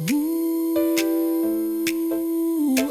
Ooh,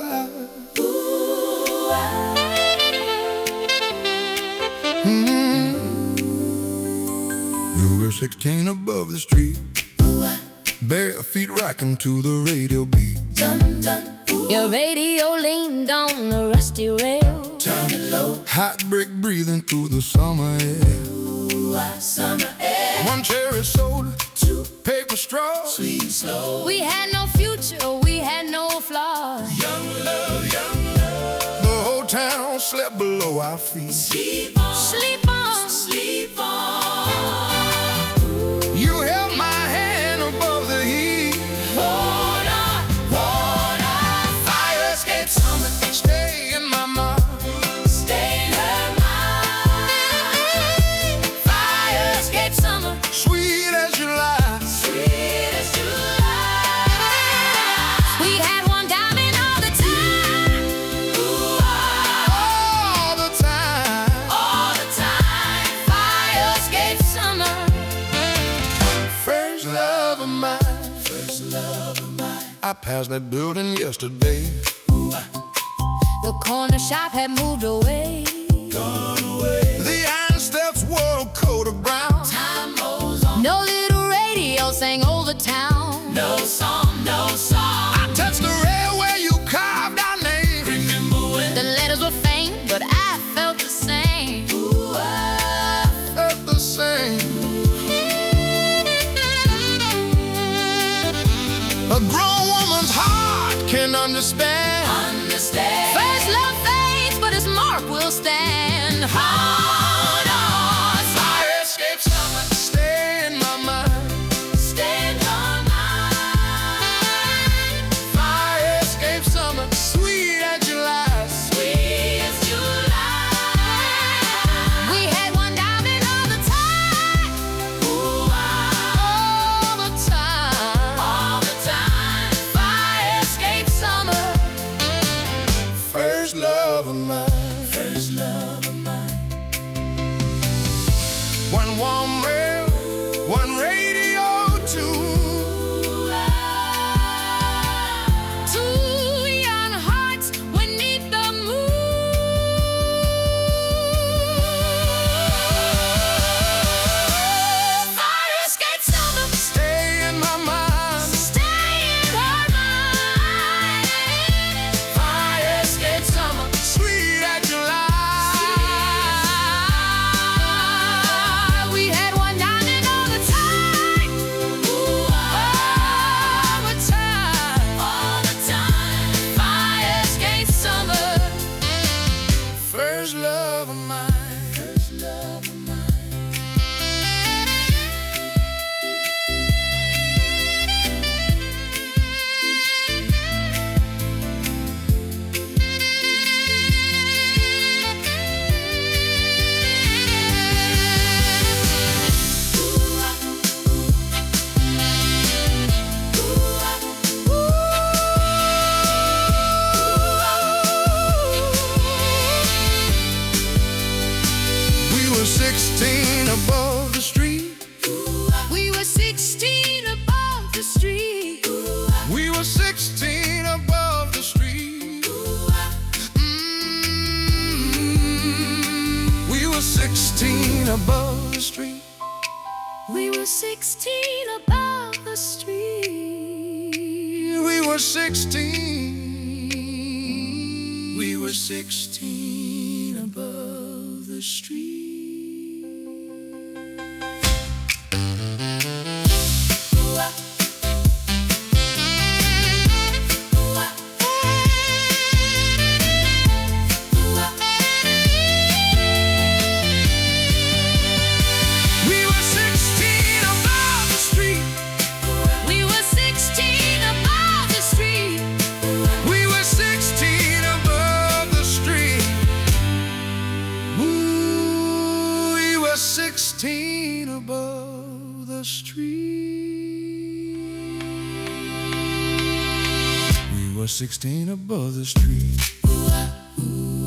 We were 16 above the street, bare feet rocking to the radio beat. Your radio leaned on the rusty rail. Turn it low. Hot brick breathing through the summer air. Summer air. One cherry soda, two paper straws. Sweet and slow. We had no future, we had no flaws. Young love, young love. The whole town slept below our feet. Sleep on, sleep on, sleep on. You held my hand above the heat. Hold on, hold on. Fire escape summer, stay in my mind. Stay in her mind. Fire escape summer, Sweet as July. sweet as July. We had one diamond all the time. Ooh, All the time. all the time. Fire escape summer. First love of mine. First love of mine. I passed that building yesterday. The corner shop had moved away. The iron steps wore a coat of brown. Time moves on. No little radio sang over town. No song, no song. I touched the rail where you carved our name. The letters were faint, but I felt the same. Ooh, Felt the same. A grown woman's heart can understand. understand. First love fades, but its mark will stand. Hold on, Fire escape summer, stay in my mind. stand on mine. Fire escape summer, sweet as July. Sweet as July. We had one diamond all the time. Ooh, All the time. all the time. Fire escape summer. First love of mine. First love of mine. One warm rail, one radio, two. Two young hearts beneath the moon. Fire escape summer. Stay in my mind. Stay in her mind. Fire escape summer, sweet as July. We had one diamond all the time. Ooh, all the time. All the time. Fire escape summer. First love of mine. First love of mine. We were 16 above the street. We were 16 above the street. We were 16 above the street. We were 16 above the street. We were 16 above the street. We were 16. We were 16 above the street. We were 16 above the street. We were 16 above the street. We were 16 above the street. Ooh, we were 16 above the street. We were 16 above the street.